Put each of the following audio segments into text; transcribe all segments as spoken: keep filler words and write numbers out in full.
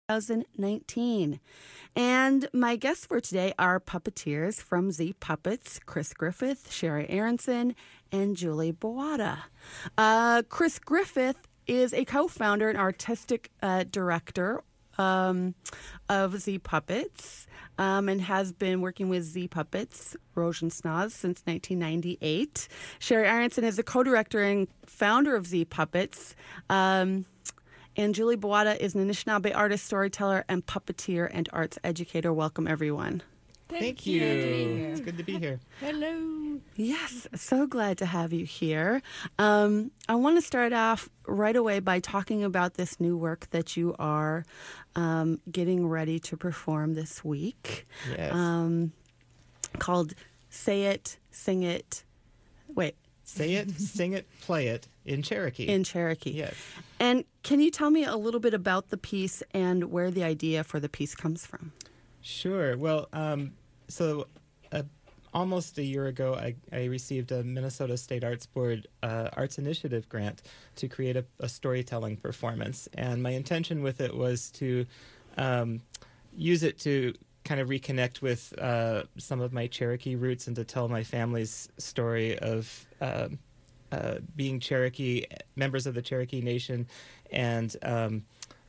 twenty nineteen. And my guests for today are puppeteers from Z Puppets, Chris Griffith, Sherry Aronson, and Julie Boada. Uh, Chris Griffith is a co-founder and artistic uh, director um, of Z Puppets um, and has been working with Z Puppets, Rosenschnaz, since nineteen ninety-eight. Sherry Aronson is a co-director and founder of Z Puppets. Um, And Julie Boada is an Anishinaabe artist, storyteller, and puppeteer and arts educator. Welcome, everyone. Thank, Thank you. you. It's good to be here. Hello. Yes, so glad to have you here. Um, I want to start off right away by talking about this new work that you are um, getting ready to perform this week. Yes. Um, called Say It, Sing It. Wait. Say it, sing it, play it in Cherokee. In Cherokee. Yes. And can you tell me a little bit about the piece and where the idea for the piece comes from? Sure. Well, um, so uh, almost a year ago, I, I received a Minnesota State Arts Board uh, Arts Initiative grant to create a, a storytelling performance. And my intention with it was to um, use it to kind of reconnect with uh, some of my Cherokee roots and to tell my family's story of uh, uh, being Cherokee, members of the Cherokee Nation, and um,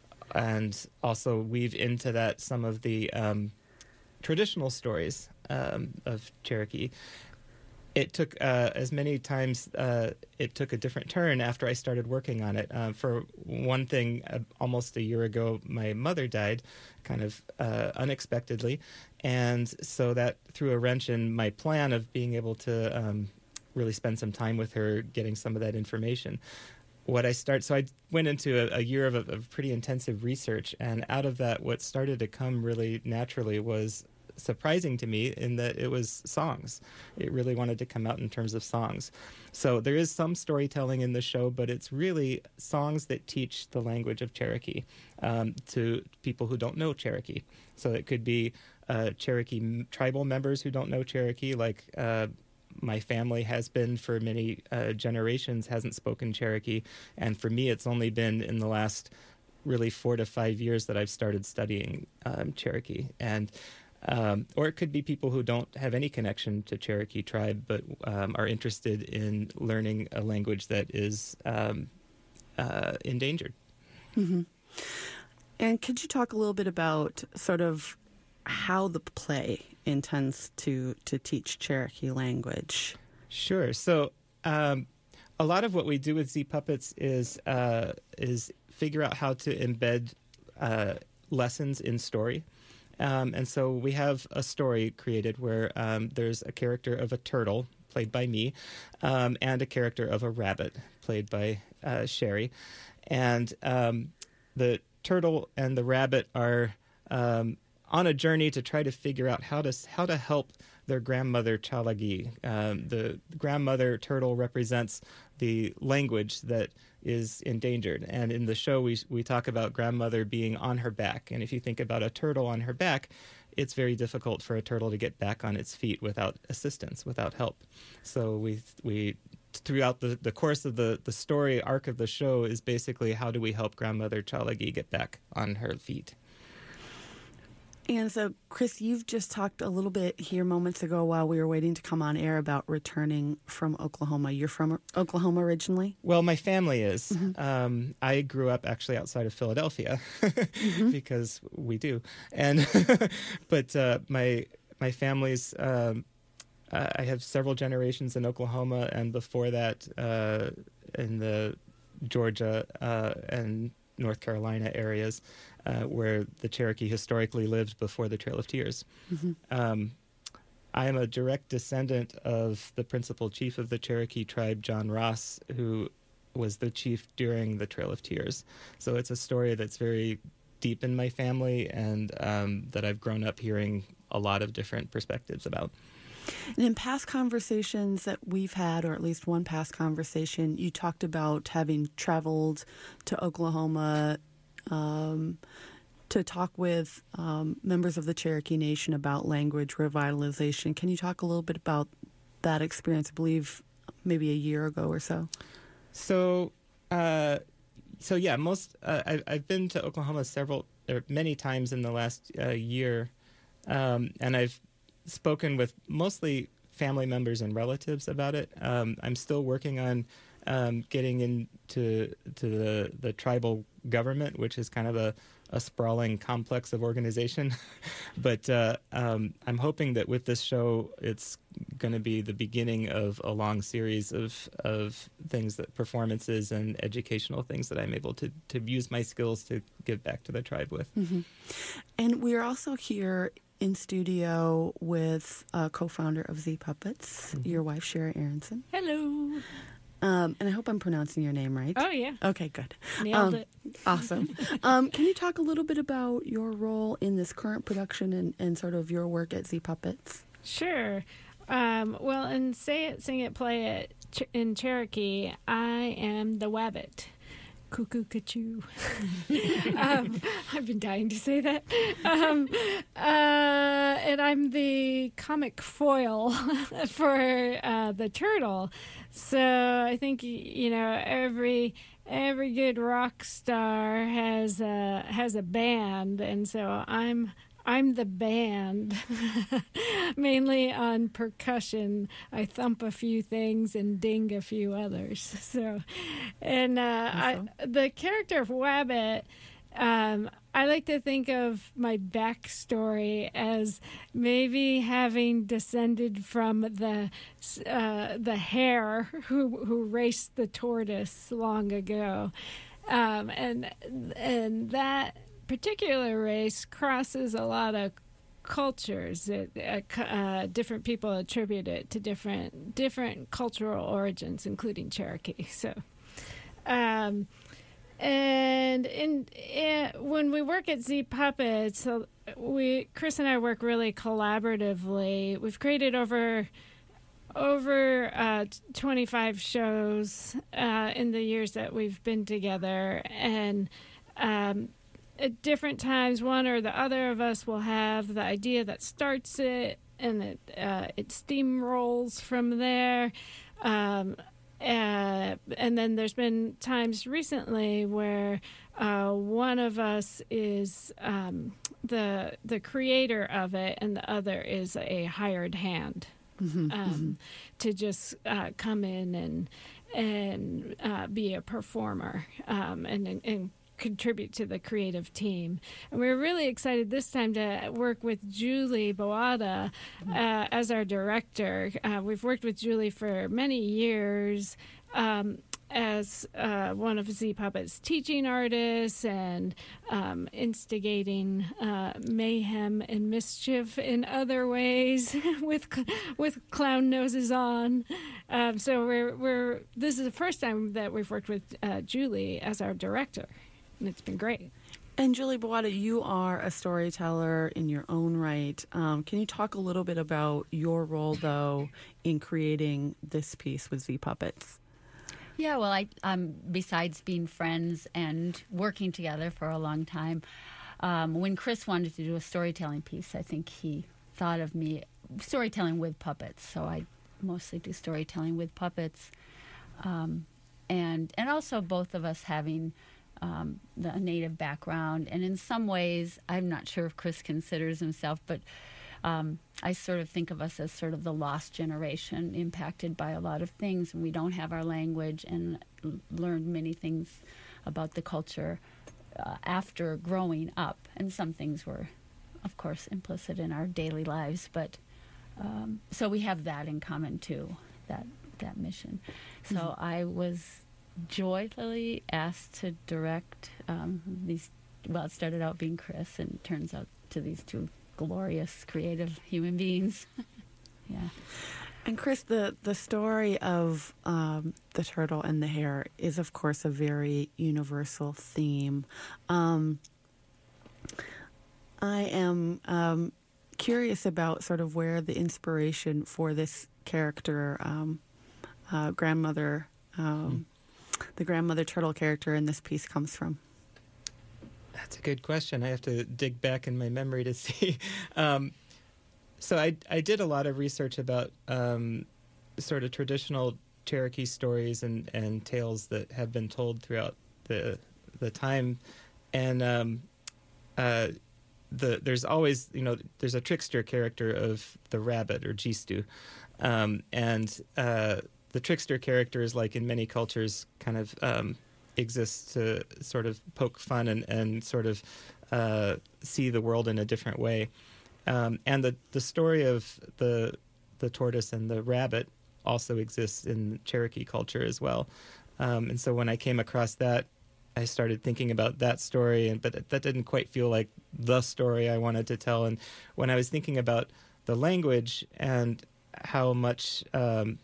and also weave into that some of the um, traditional stories um, of Cherokee. It took uh, as many times uh, it took a different turn after I started working on it. Uh, for one thing, uh, almost a year ago, my mother died, kind of uh, unexpectedly, and so that threw a wrench in my plan of being able to um, really spend some time with her, getting some of that information. What I start, so I went into a, a year of, of pretty intensive research, and out of that, what started to come really naturally was surprising to me in that it was songs. It really wanted to come out in terms of songs. So there is some storytelling in the show, but it's really songs that teach the language of Cherokee um, to people who don't know Cherokee. So it could be uh, Cherokee m- tribal members who don't know Cherokee, like uh, my family has been for many uh, generations, hasn't spoken Cherokee. And for me, it's only been in the last really four to five years that I've started studying um, Cherokee. And Um, or it could be people who don't have any connection to Cherokee tribe, but um, are interested in learning a language that is um, uh, endangered. Mm-hmm. And could you talk a little bit about sort of how the play intends to, to teach Cherokee language? Sure. So um, a lot of what we do with Z Puppets is uh, is figure out how to embed uh, lessons in story. Um, and so we have a story created where um, there's a character of a turtle, played by me, um, and a character of a rabbit, played by uh, Sherry. And um, the turtle and the rabbit are um, on a journey to try to figure out how to how to help their grandmother, Chalagi. Um, the grandmother turtle represents the language that is endangered. And in the show, we we talk about grandmother being on her back. And if you think about a turtle on her back, it's very difficult for a turtle to get back on its feet without assistance, without help. So we we throughout the, the course of the, the story arc of the show is basically how do we help grandmother Chalagi get back on her feet. And so, Chris, you've just talked a little bit here moments ago while we were waiting to come on air about returning from Oklahoma. You're from Oklahoma originally? Well, my family is. Mm-hmm. Um, I grew up actually outside of Philadelphia mm-hmm. because we do. And but uh, my my family's. Um, uh, I have several generations in Oklahoma, and before that, uh, in the Georgia uh, and North Carolina areas. Uh, where the Cherokee historically lived before the Trail of Tears. Mm-hmm. Um, I am a direct descendant of the principal chief of the Cherokee tribe, John Ross, who was the chief during the Trail of Tears. So it's a story that's very deep in my family and um, that I've grown up hearing a lot of different perspectives about. And in past conversations that we've had, or at least one past conversation, you talked about having traveled to Oklahoma Um, to talk with um, members of the Cherokee Nation about language revitalization. Can you talk a little bit about that experience, I believe maybe a year ago or so? So, uh, so yeah, most uh, I, I've been to Oklahoma several there many times in the last uh, year, um, and I've spoken with mostly family members and relatives about it. Um, I'm still working on um, getting into to the the tribal government, which is kind of a, a sprawling complex of organization. But uh, um, I'm hoping that with this show, it's going to be the beginning of a long series of of things, that performances and educational things that I'm able to to use my skills to give back to the tribe with. Mm-hmm. And we're also here in studio with a co-founder of Z Puppets, mm-hmm. your wife, Sherry Aronson. Hello. Um, and I hope I'm pronouncing your name right. Oh, yeah. Okay, good. Nailed um, it. Awesome. um, can you talk a little bit about your role in this current production and, and sort of your work at Z Puppets? Sure. Um, well, in Say It, Sing It, Play It ch- in Cherokee, I am the Wabbit. Cuckoo, cuckoo. um, I've been dying to say that. Um, uh, and I'm the comic foil for uh, the turtle. So I think, you know, every every good rock star has a, has a band, and so I'm I'm the band, mainly on percussion. I thump a few things and ding a few others. So, and uh, awesome. I, the character of Wabbit, um, I like to think of my backstory as maybe having descended from the uh, the hare who who raced the tortoise long ago, um, and and that particular race crosses a lot of cultures. It, uh, uh, different people attribute it to different different cultural origins, including Cherokee. So, um, and in, in when we work at Z Puppets, so we Chris and I work really collaboratively. We've created over over uh, twenty-five shows uh, in the years that we've been together, and um, at different times, one or the other of us will have the idea that starts it, and it uh, it steamrolls from there. Um, uh, and then there's been times recently where uh, one of us is um, the the creator of it, and the other is a hired hand mm-hmm, um, mm-hmm. to just uh, come in and and uh, be a performer um, and and. contribute to the creative team. And we're really excited this time to work with Julie Boada uh, as our director. Uh, we've worked with Julie for many years um, as uh, one of Z Puppet's teaching artists and um, instigating uh, mayhem and mischief in other ways with with clown noses on. Um, so we're we're this is the first time that we've worked with uh, Julie as our director. And it's been great. And Julie Boada, you are a storyteller in your own right. Um, can you talk a little bit about your role, though, in creating this piece with Z Puppets? Yeah, well, I um, besides being friends and working together for a long time, um, when Chris wanted to do a storytelling piece, I think he thought of me storytelling with puppets. So I mostly do storytelling with puppets, um, and and also both of us having Um, the native background, and in some ways, I'm not sure if Chris considers himself, but um, I sort of think of us as sort of the lost generation, impacted by a lot of things, and we don't have our language, and l- learned many things about the culture uh, after growing up, and some things were, of course, implicit in our daily lives, but um, so we have that in common too, that that mission. So mm-hmm. I was joyfully asked to direct um, these. Well, it started out being Chris, and turns out to these two glorious, creative human beings. Yeah. And Chris, the the story of um, the turtle and the hare is, of course, a very universal theme. Um, I am um, curious about sort of where the inspiration for this character, um, uh, grandmother. Um, mm. The grandmother turtle character in this piece comes from? That's a good question. I have to dig back in my memory to see. Um, so I I did a lot of research about um, sort of traditional Cherokee stories and, and tales that have been told throughout the the time, and um, uh, the there's always, you know, there's a trickster character of the rabbit or Jistu, um, and uh, the trickster character is, like in many cultures, kind of um, exists to sort of poke fun and, and sort of uh, see the world in a different way. Um, and the, the story of the the tortoise and the rabbit also exists in Cherokee culture as well. Um, and so when I came across that, I started thinking about that story, and but that didn't quite feel like the story I wanted to tell. And when I was thinking about the language and how much um,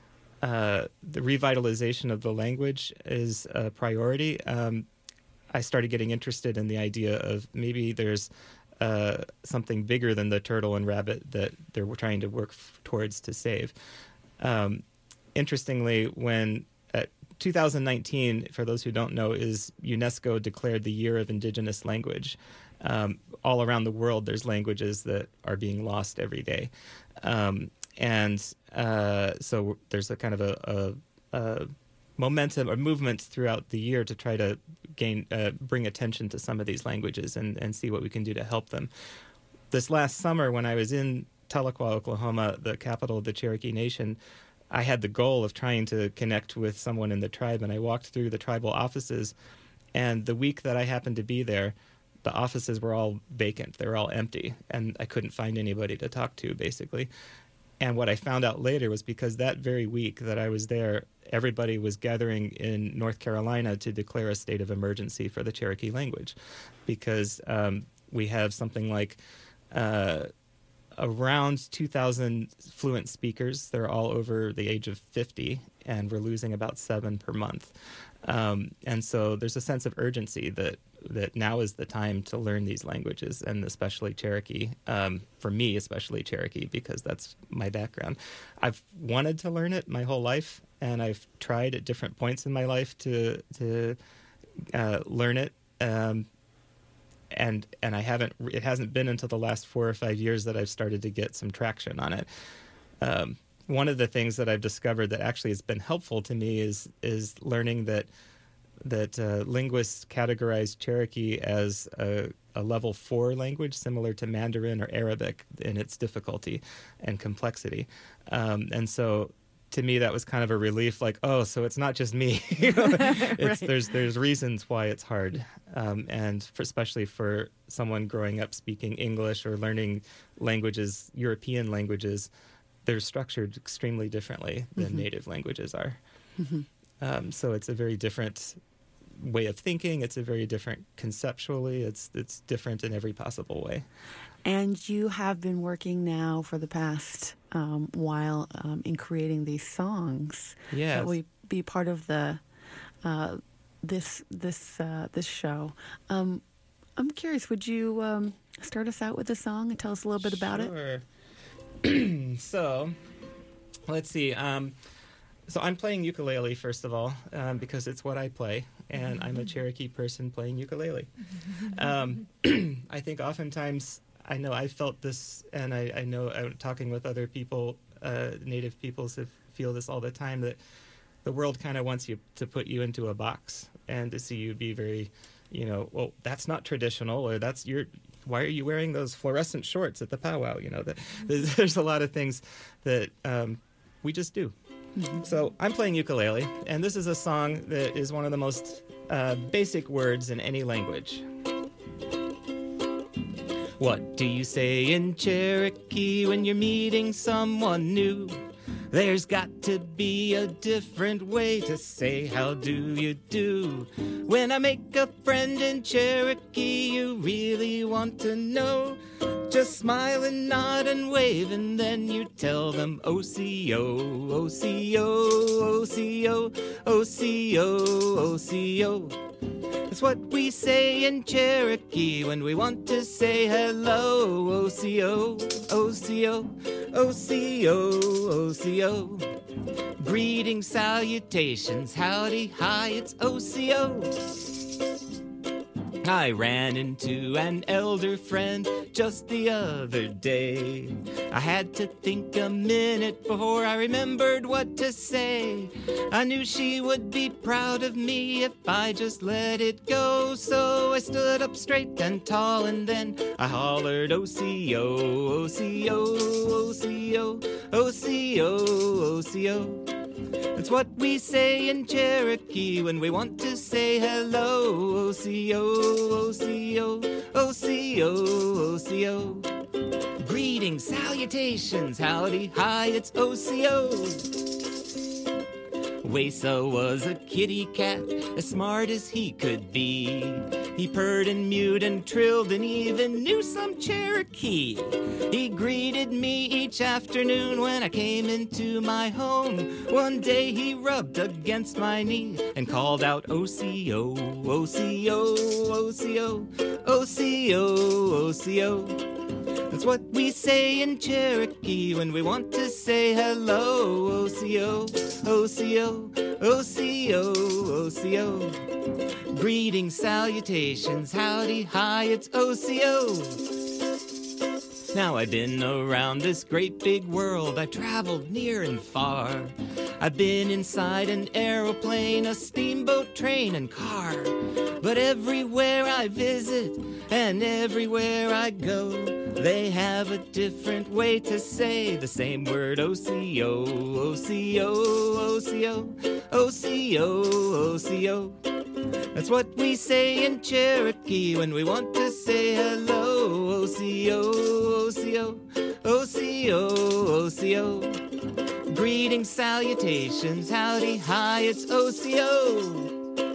uh, the revitalization of the language is a priority, um, I started getting interested in the idea of maybe there's uh, something bigger than the turtle and rabbit that they're trying to work f- towards to save. Um, interestingly, when at two thousand nineteen, for those who don't know, is UNESCO declared the Year of Indigenous Language. Um, all around the world, there's languages that are being lost every day. Um, and uh, so there's a kind of a, a, a momentum or movement throughout the year to try to gain, uh, bring attention to some of these languages and, and see what we can do to help them. This last summer, when I was in Tahlequah, Oklahoma, the capital of the Cherokee Nation, I had the goal of trying to connect with someone in the tribe, and I walked through the tribal offices, and the week that I happened to be there, the offices were all vacant. They were all empty, and I couldn't find anybody to talk to, basically. And what I found out later was because that very week that I was there, everybody was gathering in North Carolina to declare a state of emergency for the Cherokee language, because um, we have something like uh, around two thousand fluent speakers. They're all over the age of fifty, and we're losing about seven per month. Um, and so there's a sense of urgency that that now is the time to learn these languages, and especially Cherokee. Um, for me, especially Cherokee, because that's my background. I've wanted to learn it my whole life, and I've tried at different points in my life to to uh, learn it. Um, and and I haven't. It hasn't been until the last four or five years that I've started to get some traction on it. Um, one of the things that I've discovered that actually has been helpful to me is is learning that that uh, linguists categorize Cherokee as a, a level four language, similar to Mandarin or Arabic in its difficulty and complexity. Um, and so to me, that was kind of a relief, like, oh, so it's not just me. You know, it's, right. There's there's reasons why it's hard. Um, and for, especially for someone growing up speaking English or learning languages, European languages, they're structured extremely differently than mm-hmm. native languages are. Mm-hmm. Um, so it's a very different way of thinking. It's a very different conceptually. It's it's different in every possible way. And you have been working now for the past um, while um, in creating these songs yes. that will be part of the uh, this this uh, this show. Um, I'm curious. Would you um, start us out with a song and tell us a little bit about sure. it? So, let's see. Um, So I'm playing ukulele, first of all, um, because it's what I play, and I'm a Cherokee person playing ukulele. Um, I think oftentimes, I know I felt this, and I, I know I'm talking with other people, uh, Native peoples who feel this all the time, that the world kind of wants you to put you into a box and to see you be very, you know, well, that's not traditional, or that's your, why are you wearing those fluorescent shorts at the powwow? You know, that there's, there's a lot of things that um, we just do. Mm-hmm. So I'm playing ukulele, and this is a song that is one of the most uh, basic words in any language. What do you say in Cherokee when you're meeting someone new? There's got to be a different way to say how do you do. When I make a friend in Cherokee, you really want to know. Just smile and nod and wave, and then you tell them O C O, O C O, O C O, O C O, O C O. That's what we say in Cherokee when we want to say hello. O C O, O C O, O C O, O C O. Greetings, salutations, howdy, hi, it's O C O. I ran into an elder friend just the other day. I had to think a minute before I remembered what to say. I knew she would be proud of me if I just let it go. So I stood up straight and tall, and then I hollered O C O, O C O, O C O, O C O, O C O. That's what we say in Cherokee when we want to say hello. O C O, O C O, O C O, O C O. Greetings, salutations, howdy, hi, it's O C O. Wesa was a kitty cat, as smart as he could be. He purred and mewed and trilled and even knew some Cherokee. He greeted me each afternoon when I came into my home. One day he rubbed against my knee and called out O C O, O C O, O C O, O C O, O C O. That's what we say in Cherokee when we want to say hello. O C O, O C O, O C O, O C O. Greetings, salutations, howdy, hi, it's O C O. Now I've been around this great big world, I've traveled near and far. I've been inside an aeroplane, a steamboat, train, and car. But everywhere I visit and everywhere I go, they have a different way to say the same word. O C O, O C O, O C O, O C O, O C O. That's what we say in Cherokee when we want to say hello. O C O, O C O, O C O, O C O. Greetings, salutations, howdy, hi, it's O C O.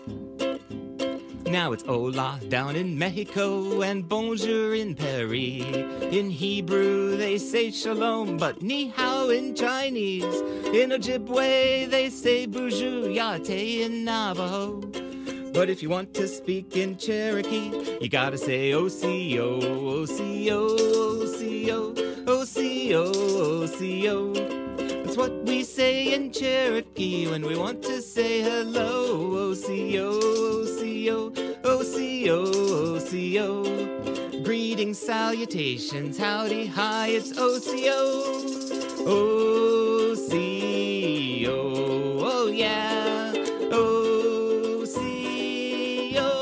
Now it's hola down in Mexico and bonjour in Paris. In Hebrew they say shalom, but ni hao in Chinese. In Ojibwe they say bonjour, yate in Navajo. But if you want to speak in Cherokee, you gotta say O C O, O C O, O C O, O C O, O C O. That's what we say in Cherokee when we want to say hello. O C O, O C O, O C O, O C O. Greetings, salutations, howdy, hi, it's O C O. O C O, oh yeah, O C O.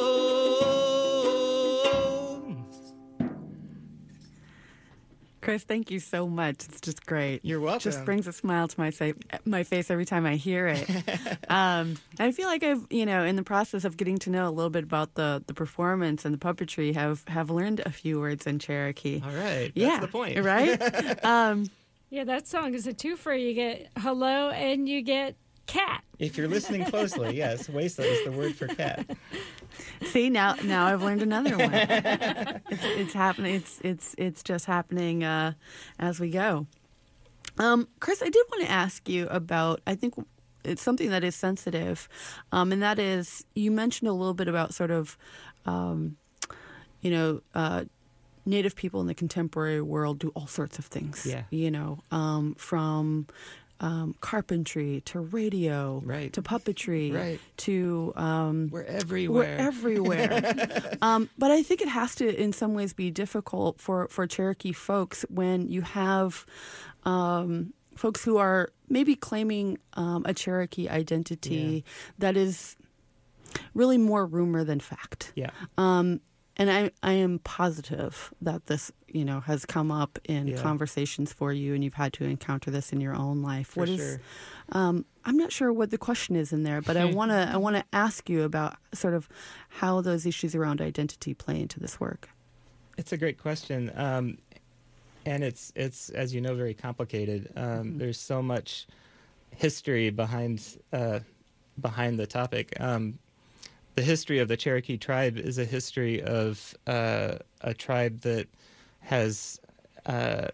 Chris, thank you so much. It's just great. You're welcome. Just brings a smile to my sa- my face every time I hear it. um, I feel like I've, you know, in the process of getting to know a little bit about the, the performance and the puppetry, have have learned a few words in Cherokee. All right. That's yeah, the point. Right? um, Yeah, that song is a twofer. You get hello and you get cat. If you're listening closely, yes, Wesa is the word for cat. See, now now I've learned another one. it's, it's happening. It's it's it's just happening uh, as we go. Um, Chris, I did want to ask you about, I think it's something that is sensitive, um, and that is, you mentioned a little bit about sort of, um, you know, uh, Native people in the contemporary world do all sorts of things. Yeah. You know, um, from um, carpentry to radio, Right. to puppetry, Right. to um, We're everywhere. we're everywhere. um, but I think it has to, in some ways, be difficult for, for Cherokee folks when you have um, folks who are maybe claiming um, a Cherokee identity Yeah. that is really more rumor than fact. Yeah. Um, and I, I am positive that this, you know, has come up in Yeah. conversations for you, and you've had to encounter this in your own life. For What is? sure. Um, I'm not sure what the question is in there, but I want to I want to ask you about sort of how those issues around identity play into this work. It's a great question, um, and it's it's as you know very complicated. Um, Mm-hmm. There's so much history behind uh, behind the topic. Um, the history of the Cherokee tribe is a history of uh, a tribe that has uh,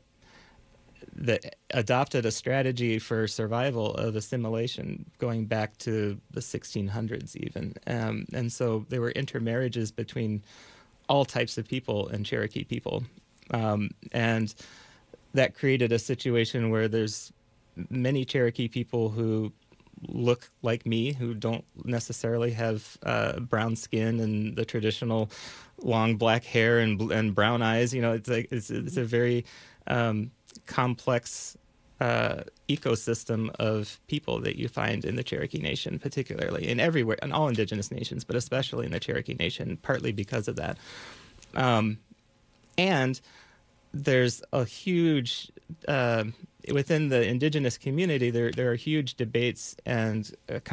that adopted a strategy for survival of assimilation going back to the sixteen hundreds even. Um, and so there were intermarriages between all types of people and Cherokee people. Um, and that created a situation where there's many Cherokee people who look like me, who don't necessarily have uh, brown skin and the traditional long black hair and bl- and brown eyes. You know, it's like it's it's a very um, complex uh, ecosystem of people that you find in the Cherokee Nation, particularly, and everywhere, in all indigenous nations, but especially in the Cherokee Nation, partly because of that. Um, and there's a huge uh, within the indigenous community. There there are huge debates and uh,